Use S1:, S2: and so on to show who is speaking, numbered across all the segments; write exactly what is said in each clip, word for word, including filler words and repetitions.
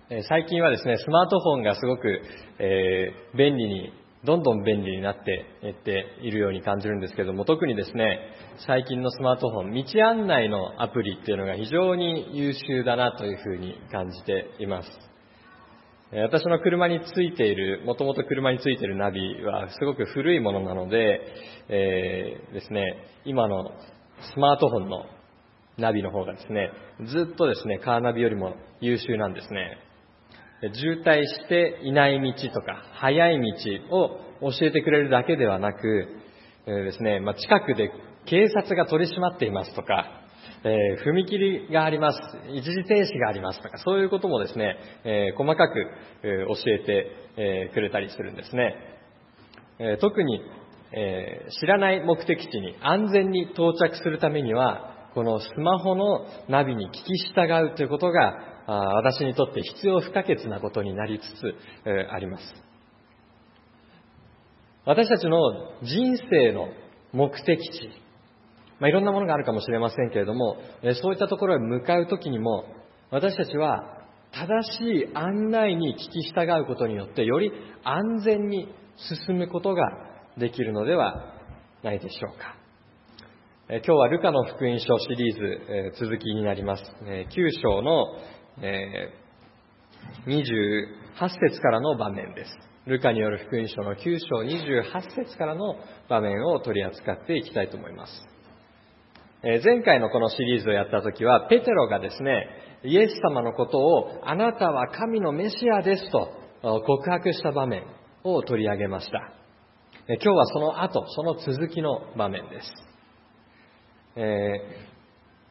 S1: えー最近はですね、スマートフォンがすごく、えー便利に、どんどん便利になっていっているように感じるんですけども、特にですね、最近のスマートフォン、道案内のアプリっていうのが非常に優秀だなというふうに感じています。えー私の車についている、もともと車についているナビはすごく古いものなので、えーですね、今のスマートフォンのナビの方がですね、ずっとですね、カーナビよりも優秀なんですね。渋滞していない道とか、速い道を教えてくれるだけではなく、えーですね、まあ、近くで警察が取り締まっていますとか、えー踏切があります、一時停止がありますとか、そういうこともですね、えー細かく、えー教えて、えーくれたりするんですね。えー特に、えー知らない目的地に安全に到着するためには、このスマホのナビに聞き従うということが、あー私にとって必要不可欠なことになりつつ、えーあります。私たちの人生の目的地、まあ、いろんなものがあるかもしれませんけれども、えーそういったところへ向かうときにも、私たちは正しい案内に聞き従うことによって、より安全に進むことができるのではないでしょうか。えー今日はルカの福音書シリーズ、えー続きになります。えーきゅう章の、えーにじゅうはち節からの場面です。ルカによる福音書のきゅう章にじゅうはち節からの場面を取り扱っていきたいと思います。えー前回のこのシリーズをやったときは、ペテロがですね、イエス様のことを、あなたは神のメシアですと告白した場面を取り上げました。えー今日はその後、その続きの場面です。えー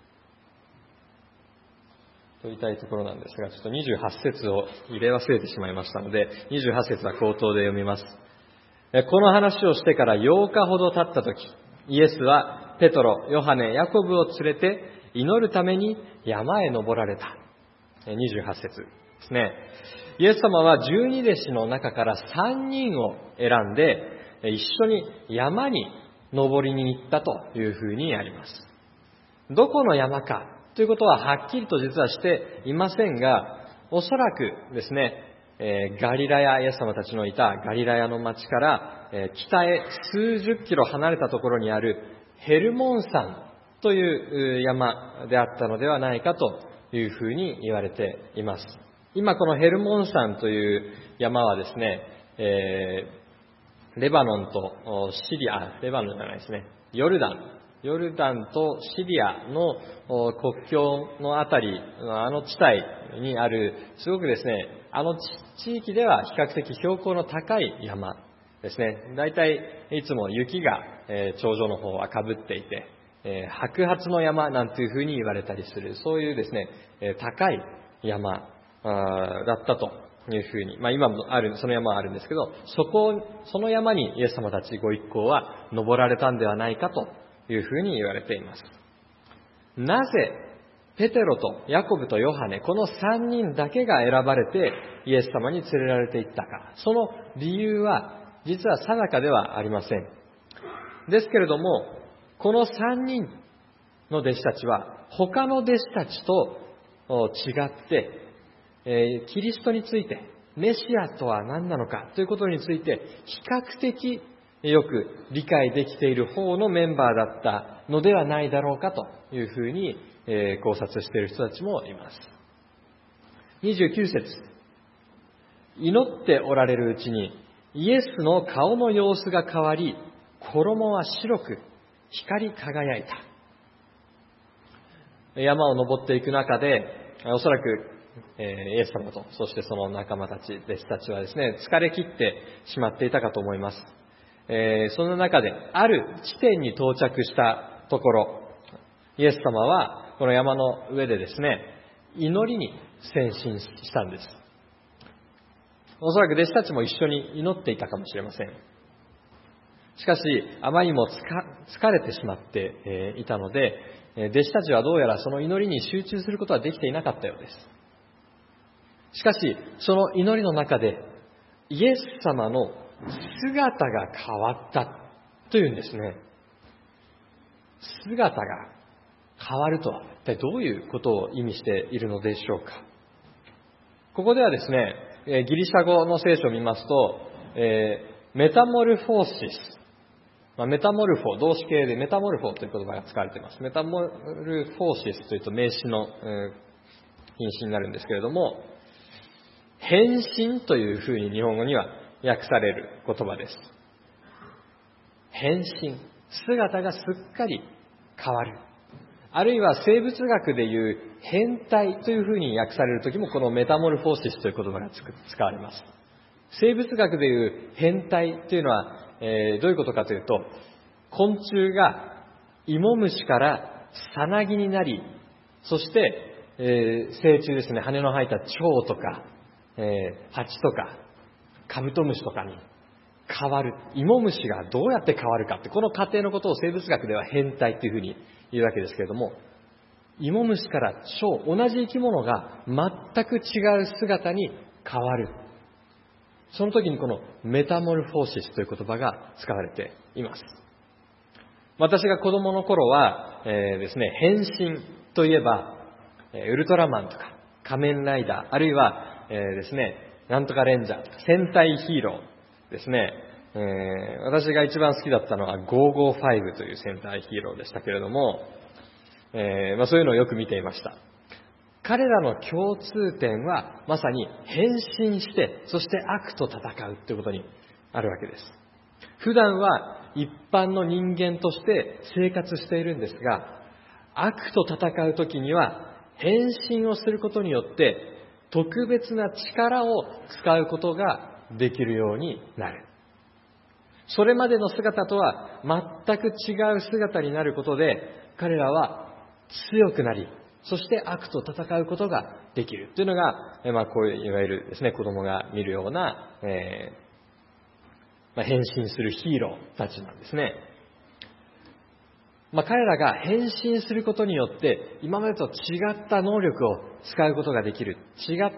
S1: と言いたいところなんですが、ちょっとにじゅうはち節を入れ忘れてしまいましたので、にじゅうはち節は口頭で読みます。えこの話をしてからようかほど経ったとき、イエスはペトロ、ヨハネ、ヤコブを連れて祈るために山へ登られた。えにじゅうはち節ですね。イエス様は十二弟子の中から三人を選んで、え一緒に山に登りに行ったというふうにあります。どこの山かということははっきりと実はしていませんが、おそらくですね、えーガリラヤ、イエス様たちのいたガリラヤの町から、えー北へ数十キロ離れたところにあるヘルモン山というう山であったのではないかというふうに言われています。今このヘルモン山という山はですね、えーレバノンとおシリア、レバノンじゃないですね、ヨルダン、ヨルダンとシリアのお国境のあたり、あの地帯にある、すごくですね、あの地域では比較的標高の高い山ですね。だいたいいつも雪が、えー頂上の方は被っていて、えー白髪の山なんていうふうに言われたりする、そういうですね、えー高い山あーだったというふうに、まあ今もある、その山はあるんですけど、そこ、その山にイエス様たちご一行は登られたんではないかというふうに言われています。なぜ、ペテロとヤコブとヨハネ、この三人だけが選ばれてイエス様に連れられていったか。その理由は、実は定かではありません。ですけれども、この三人の弟子たちは、他の弟子たちとお違って、えーキリストについて、メシアとは何なのかということについて、比較的よく理解できている方のメンバーだったのではないだろうかというふうに、えー考察している人たちもいます。にじゅうきゅう節、祈っておられるうちに、イエスの顔の様子が変わり、衣は白く光り輝いた。山を登っていく中で、おそらく、えーイエス様と、そしてその仲間たち、弟子たちはですね、疲れ切ってしまっていたかと思います。えーその中で、ある地点に到着したところ、イエス様はこの山の上でですね、祈りに専心したんです。おそらく弟子たちも一緒に祈っていたかもしれません。しかし、あまりにも疲れてしまってえーいたので、えー弟子たちはどうやらその祈りに集中することはできていなかったようです。しかし、その祈りの中で、イエス様の姿が変わったというんですね。姿が変わるとは、一体どういうことを意味しているのでしょうか。 ここではですね、ギリシャ語の聖書を見ますと、えー、メタモルフォーシス、まあ、メタモルフォー、動詞形でメタモルフォーという言葉が使われています。メタモルフォーシスというと名詞の、えー、品詞になるんですけれども、変身というふうに日本語には訳される言葉です。変身、姿がすっかり変わる。あるいは生物学でいう変態というふうに訳されるときもこのメタモルフォーシスという言葉が使われます。生物学でいう変態というのは、えー、どういうことかというと、昆虫が芋虫からさなぎになり、そして、えー、成虫ですね、羽の生えた蝶とか、えー、蜂とかカブトムシとかに変わる。芋虫がどうやって変わるかって、この過程のことを生物学では変態というふうに言うわけですけれども、芋虫から蝶、同じ生き物が全く違う姿に変わる。その時にこのメタモルフォーシスという言葉が使われています。私が子供の頃は、えー、ですね、変身といえば、ウルトラマンとか仮面ライダー、あるいは、えー、ですね、なんとかレンジャーとか戦隊ヒーローですね、えー、私が一番好きだったのはごーごーファイブという戦隊ヒーローでしたけれども、えーまあ、そういうのをよく見ていました。彼らの共通点はまさに変身して、そして悪と戦うということにあるわけです。普段は一般の人間として生活しているんですが、悪と戦うときには変身をすることによって特別な力を使うことができるようになる。それまでの姿とは全く違う姿になることで、彼らは強くなり、そして悪と戦うことができるというのが、まあ、こういういわゆるですね、子供が見るような、えーまあ、変身するヒーローたちなんですね。まあ、彼らが変身することによって今までと違った能力を使うことができる、違った、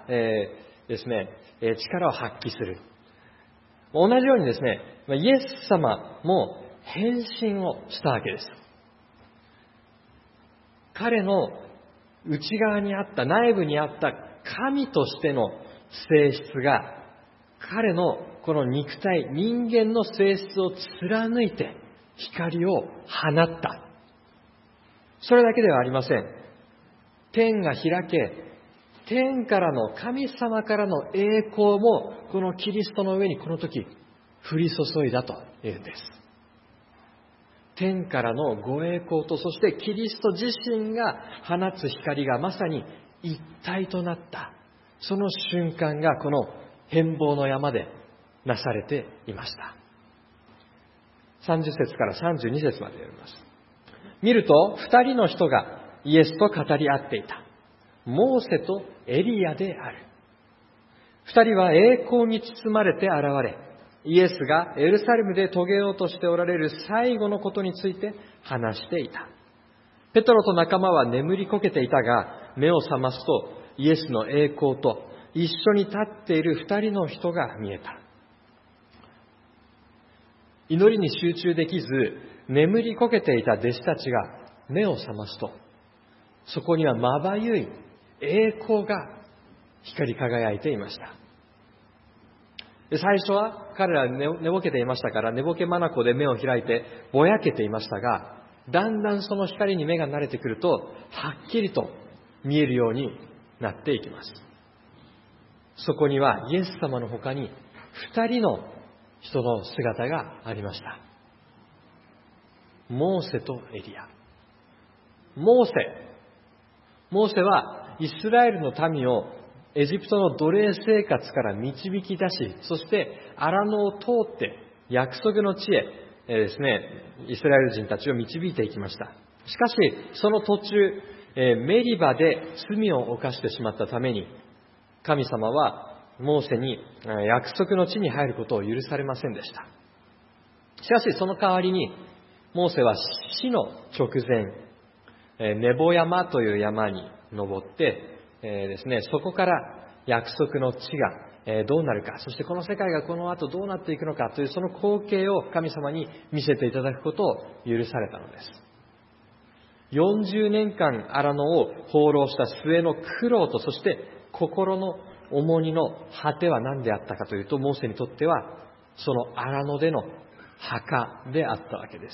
S1: えー、ですね、力を発揮する。同じようにですね、イエス様も変身をしたわけです。彼の内側にあった、内部にあった神としての性質が、彼のこの肉体、人間の性質を貫いて光を放った。それだけではありません。天が開け、天からの神様からの栄光もこのキリストの上にこの時降り注いだというんです。天からのご栄光と、そしてキリスト自身が放つ光がまさに一体となった、その瞬間がこの変貌の山でなされていました。さんじゅっ節からさんじゅうに節まで読みます。見ると二人の人がイエスと語り合っていた。モーセとエリアである。二人は栄光に包まれて現れ、イエスがエルサレムで遂げようとしておられる最後のことについて話していた。ペトロと仲間は眠りこけていたが、目を覚ますとイエスの栄光と一緒に立っている二人の人が見えた。祈りに集中できず眠りこけていた弟子たちが目を覚ますと、そこにはまばゆい栄光が光り輝いていました。で、最初は彼ら寝、寝ぼけていましたから、寝ぼけ眼で目を開いてぼやけていましたが、だんだんその光に目が慣れてくると、はっきりと見えるようになっていきます。そこにはイエス様の他に二人の人の姿がありました。モーセとエリア。モーセ。モーセはイスラエルの民をエジプトの奴隷生活から導き出し、そして荒野を通って約束の地へ、えー、ですね、イスラエル人たちを導いていきました。しかし、その途中、えー、メリバで罪を犯してしまったために、神様はモーセに約束の地に入ることを許されませんでした。しかし、その代わりに、モーセは死の直前、ネボ山という山に登って、えー、ですね、そこから約束の地が、えー、どうなるか、そしてこの世界がこの後どうなっていくのかというその光景を神様に見せていただくことを許されたのです。よんじゅうねんかん荒野を放浪した末の苦労と、そして心の重荷の果ては何であったかというと、モーセにとってはその荒野での墓であったわけです。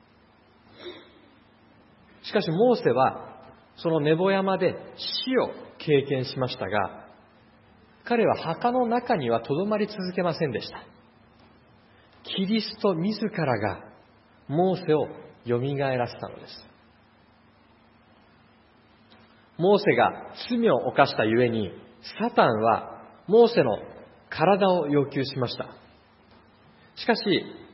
S1: しかしモーセはそのネボ山で死を経験しましたが、彼は墓の中にはとどまり続けませんでした。キリスト自らがモーセをよみがえらせたのです。モーセが罪を犯したゆえに、サタンはモーセの体を要求しました。しかし、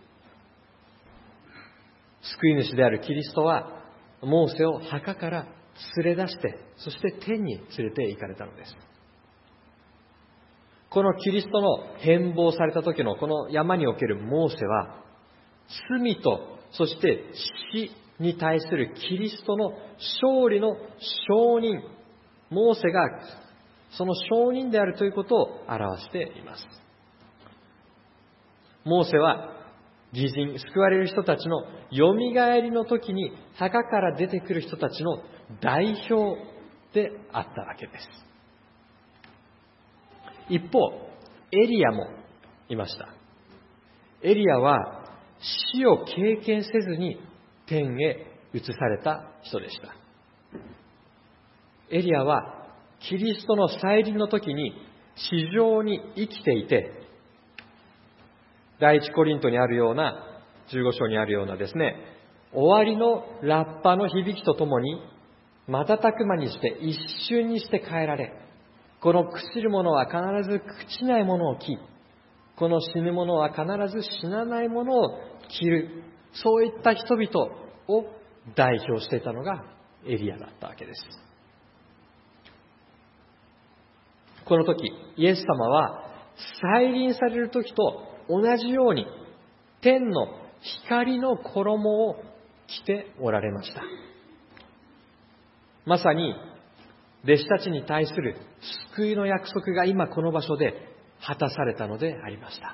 S1: 救い主であるキリストは、モーセを墓から連れ出して、そして天に連れて行かれたのです。このキリストの変貌された時のこの山におけるモーセは、罪とそして死に対するキリストの勝利の証人、モーセがその証人であるということを表しています。モーセは義人、救われる人たちのよみがえりの時に墓から出てくる人たちの代表であったわけです。一方、エリアもいました。エリアは死を経験せずに天へ移された人でした。エリアはキリストの再臨の時に地上に生きていて、第一コリントにあるような、じゅうご章にあるようなですね、終わりのラッパの響きとともに瞬く間にして一瞬にして変えられ、この朽ちるものは必ず朽ちないものを着、この死ぬものは必ず死なないものを着る、そういった人々を代表していたのがエリアだったわけです。この時、イエス様は再臨される時と同じように天の光の衣を着ておられました。まさに弟子たちに対する救いの約束が今この場所で果たされたのでありました。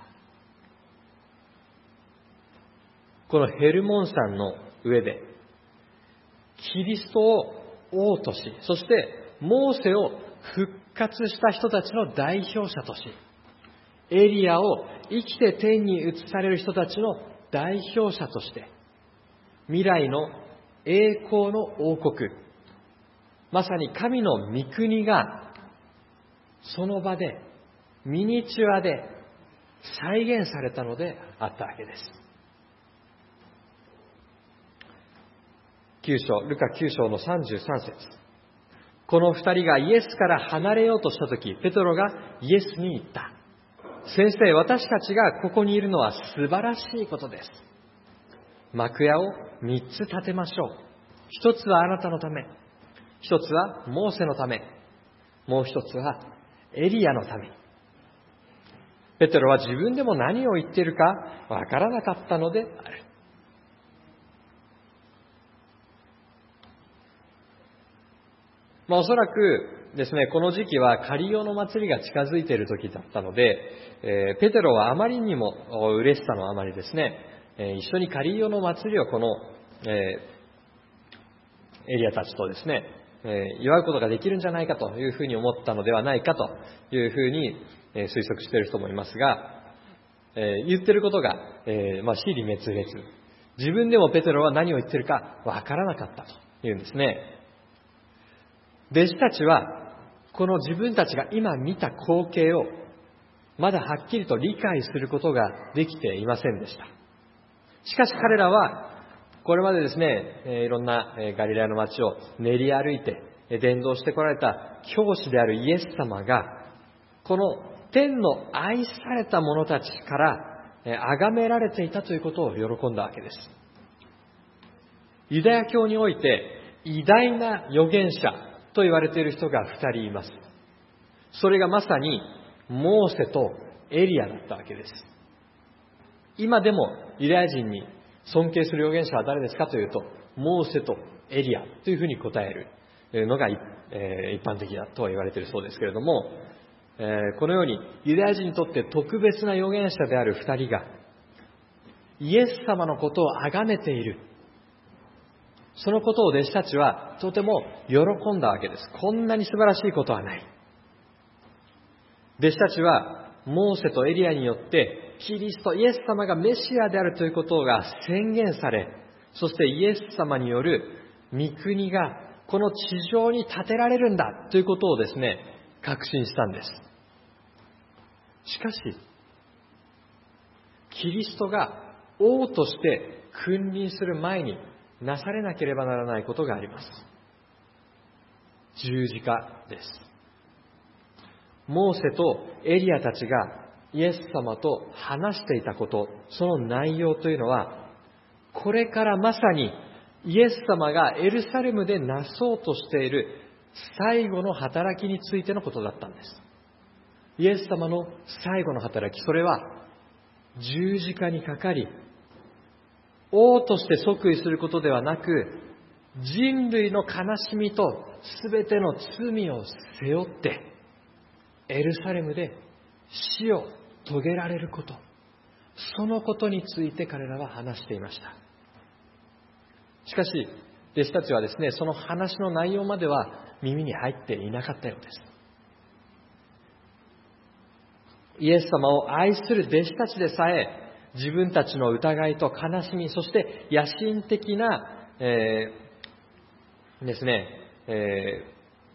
S1: このヘルモン山の上でキリストを王とし、そしてモーセを復活した人たちの代表者とし、エリアを生きて天に移される人たちの代表者として、未来の栄光の王国、まさに神の御国がその場でミニチュアで再現されたのであったわけです。きゅう章、ルカきゅう章のさんじゅうさん節。この二人がイエスから離れようとしたとき、ペトロがイエスに言った。先生、私たちがここにいるのは素晴らしいことです。幕屋を三つ建てましょう。一つはあなたのため、一つはモーセのため、もう一つはエリアのため。ペテロは自分でも何を言っているかわからなかったのである。まあ、おそらくですね、この時期はカリオの祭りが近づいている時だったので、えー、ペテロはあまりにも嬉しさのあまりですね、えー、一緒にカリオの祭りをこの、えー、エリアたちとですね、えー、祝うことができるんじゃないかというふうに思ったのではないかというふうに、えー、推測している人もいますが、えー、言ってることが、えーまあ、支離滅裂。自分でもペテロは何を言ってるかわからなかったというんですね。弟子たちはこの自分たちが今見た光景をまだはっきりと理解することができていませんでした。しかし彼らはこれまでですね、いろんなガリラヤの街を練り歩いて伝道してこられた教師であるイエス様が、この天の愛された者たちから崇められていたということを喜んだわけです。ユダヤ教において偉大な預言者と言われている人が二人います。それがまさにモーセとエリアだったわけです。今でもユダヤ人に尊敬する預言者は誰ですかというと、モーセとエリアというふうに答えるのが一般的だとは言われているそうですけれども、このようにユダヤ人にとって特別な預言者である二人がイエス様のことを崇めている。そのことを弟子たちはとても喜んだわけです。こんなに素晴らしいことはない。 弟子たちはモーセとエリアによってキリスト、イエス様がメシアであるということが宣言され、そしてイエス様による御国がこの地上に建てられるんだということをですね、確信したんです。しかし、キリストが王として君臨する前になされなければならないことがあります。十字架です。モーセとエリアたちがイエス様と話していたこと、その内容というのは、これからまさにイエス様がエルサレムでなそうとしている最後の働きについてのことだったんです。イエス様の最後の働き、それは十字架にかかり、王として即位することではなく、人類の悲しみと全ての罪を背負って、エルサレムで死を遂げられること、そのことについて彼らは話していました。しかし、弟子たちはですね、その話の内容までは耳に入っていなかったようです。イエス様を愛する弟子たちでさえ、自分たちの疑いと悲しみ、そして野心的な、えー、ですね、え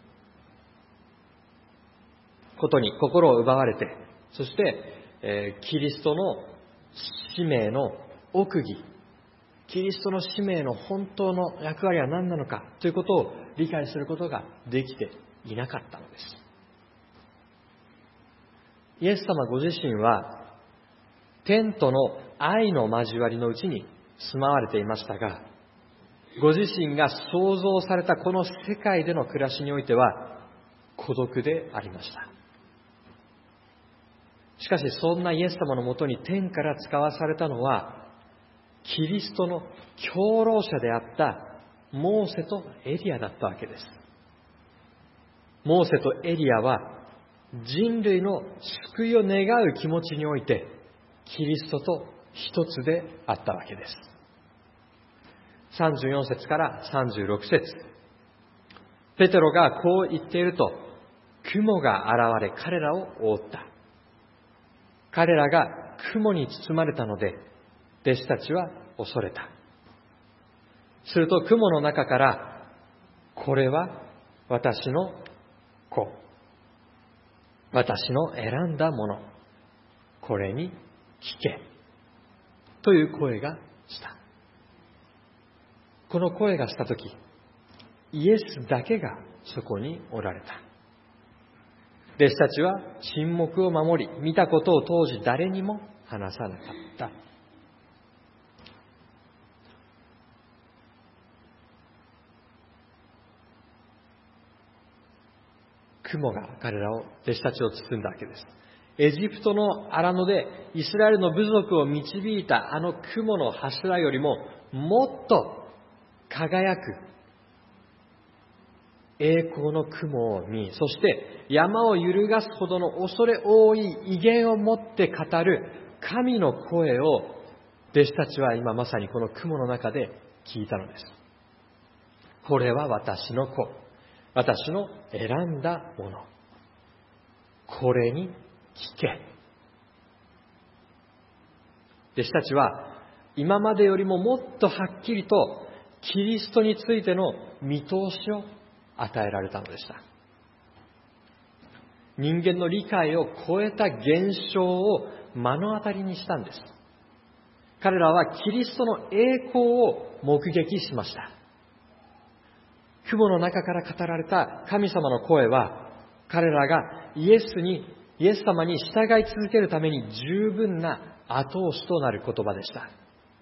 S1: ー、ことに心を奪われて、そして、えー、キリストの使命の奥義、キリストの使命の本当の役割は何なのかということを理解することができていなかったのです。イエス様ご自身は天との愛の交わりのうちに住まわれていましたが、ご自身が創造されたこの世界での暮らしにおいては孤独でありました。しかしそんなイエス様のもとに天から使わされたのは、キリストの共労者であったモーセとエリアだったわけです。モーセとエリアは人類の救いを願う気持ちにおいてキリストと一つであったわけです。さんじゅうよん節からさんじゅうろく節、ペテロがこう言っていると、雲が現れ彼らを覆った。彼らが雲に包まれたので弟子たちは恐れた。すると雲の中から、これは私の子、私の選んだもの、これに聞けという声がした。この声がしたとき、イエスだけがそこにおられた。弟子たちは沈黙を守り、見たことを当時誰にも話さなかった。雲が彼らを、弟子たちを包んだわけです。エジプトの荒野でイスラエルの部族を導いたあの雲の柱よりももっと輝く栄光の雲を見、そして山を揺るがすほどの恐れ多い威厳を持って語る神の声を弟子たちは今まさにこの雲の中で聞いたのです。これは私の子、私の選んだもの、これに聞け。弟子たちは今までよりももっとはっきりとキリストについての見通しを与えられたのでした。人間の理解を超えた現象を目の当たりにしたんです。彼らはキリストの栄光を目撃しました。雲の中から語られた神様の声は、彼らがイエスに、イエス様に従い続けるために十分な後押しとなる言葉でした。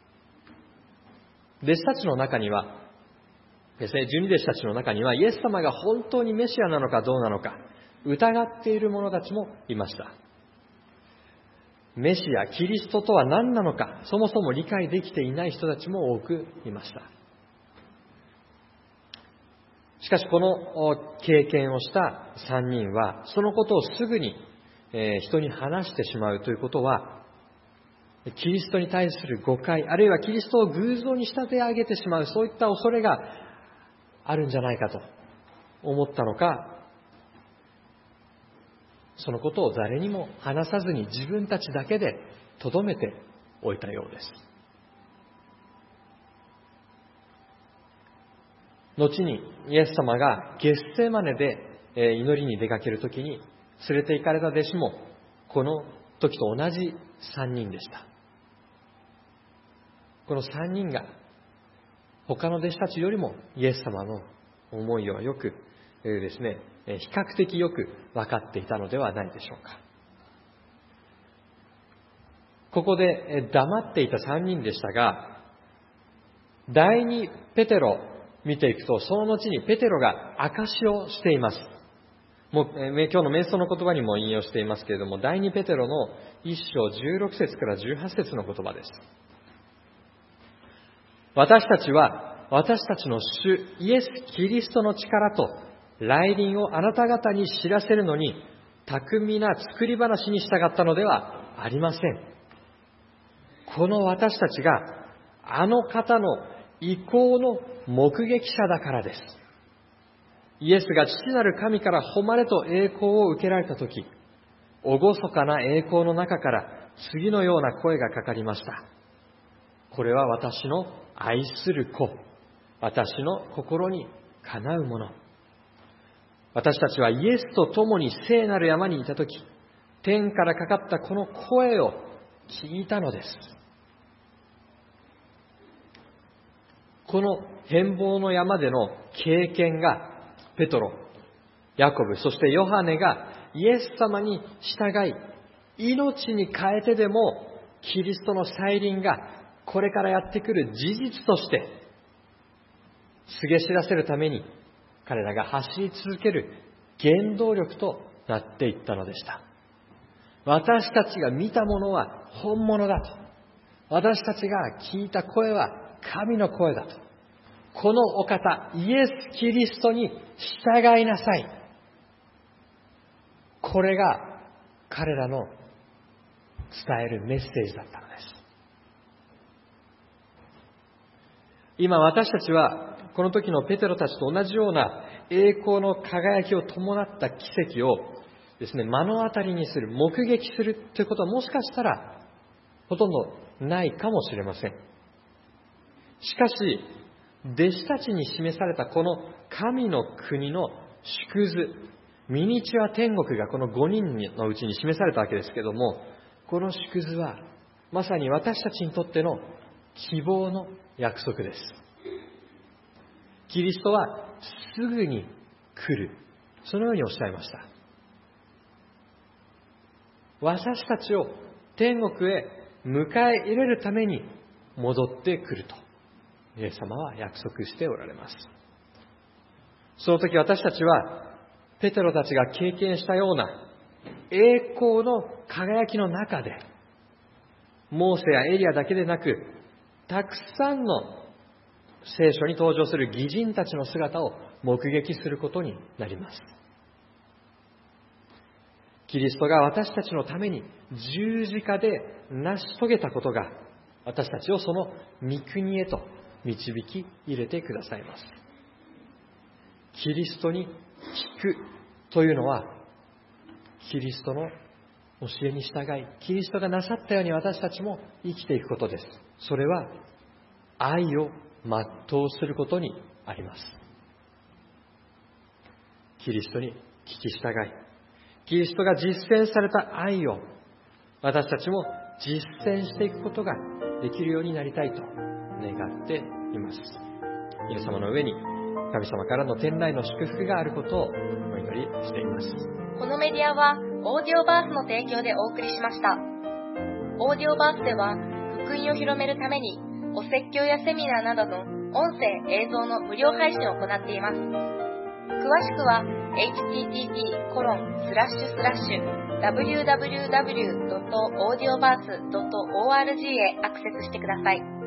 S1: 弟子たちの中にはですね、十二弟子たちの中にはイエス様が本当にメシアなのかどうなのか疑っている者たちもいました。メシア、キリストとは何なのか、そもそも理解できていない人たちも多くいました。しかしこの経験をした三人は、そのことをすぐに人に話してしまうということは、キリストに対する誤解、あるいはキリストを偶像に仕立て上げてしまう、そういった恐れがあるんじゃないかと思ったのか、 そのことを誰にも話さずに自分たちだけで留めておいたようです。後にイエス様がゲッセマネで祈りに出かけるときに連れて行かれた弟子もこの時と同じさんにんでした。このさんにんが他の弟子たちよりもイエス様の思いをよくですね、比較的よく分かっていたのではないでしょうか。ここで黙っていたさんにんでしたが、第二ペテロ見ていくと、その後にペテロが証しをしています。もう今日の瞑想の言葉にも引用していますけれども、第二ペテロの一章じゅうろく節からじゅうはち節の言葉です。私たちは私たちの主イエス・キリストの力と来臨をあなた方に知らせるのに巧みな作り話に従ったのではありません。この私たちがあの方の意向の目撃者だからです。イエスが父なる神から誉れと栄光を受けられたとき、厳かな栄光の中から次のような声がかかりました。これは私の愛する子、私の心にかなうもの。私たちはイエスと共に聖なる山にいたとき、天からかかったこの声を聞いたのです。この変貌の山での経験が、ペトロ、ヤコブ、そしてヨハネがイエス様に従い、命に変えてでもキリストの再臨がこれからやってくる事実として告げ知らせるために彼らが走り続ける原動力となっていったのでした。私たちが見たものは本物だと。私たちが聞いた声は神の声だと。このお方、イエス・キリストに従いなさい。これが彼らの伝えるメッセージだったのです。今私たちはこの時のペテロたちと同じような栄光の輝きを伴った奇跡をですね、目の当たりにする、目撃するということはもしかしたらほとんどないかもしれません。しかし、弟子たちに示されたこの神の国の縮図、ミニチュア天国がこのごにんのうちに示されたわけですけども、この縮図はまさに私たちにとっての希望の約束です。キリストはすぐに来る。そのようにおっしゃいました。私たちを天国へ迎え入れるために戻ってくると、イエス様は約束しておられます。その時私たちは、ペテロたちが経験したような栄光の輝きの中で、モーセやエリアだけでなく、たくさんの聖書に登場する義人たちの姿を目撃することになります。キリストが私たちのために十字架で成し遂げたことが、私たちをその御国へと導き入れてくださいます。キリストに聞くというのは、キリストの教えに従い、キリストがなさったように私たちも生きていくことです。それは愛を全うすることにあります。キリストに聞き従い、キリストが実践された愛を私たちも実践していくことができるようになりたいと願っています。皆様の上に神様からの天来の祝福があることをお祈りしています。
S2: このメディアはオーディオバースの提供でお送りしました。オーディオバースでは福音を広めるためにお説教やセミナーなどの音声映像の無料配信を行っています。詳しくは エイチティーティーピーコロンスラッシュスラッシュダブリューダブリューダブリュードットオーディオバースドットオーアールジー へアクセスしてください。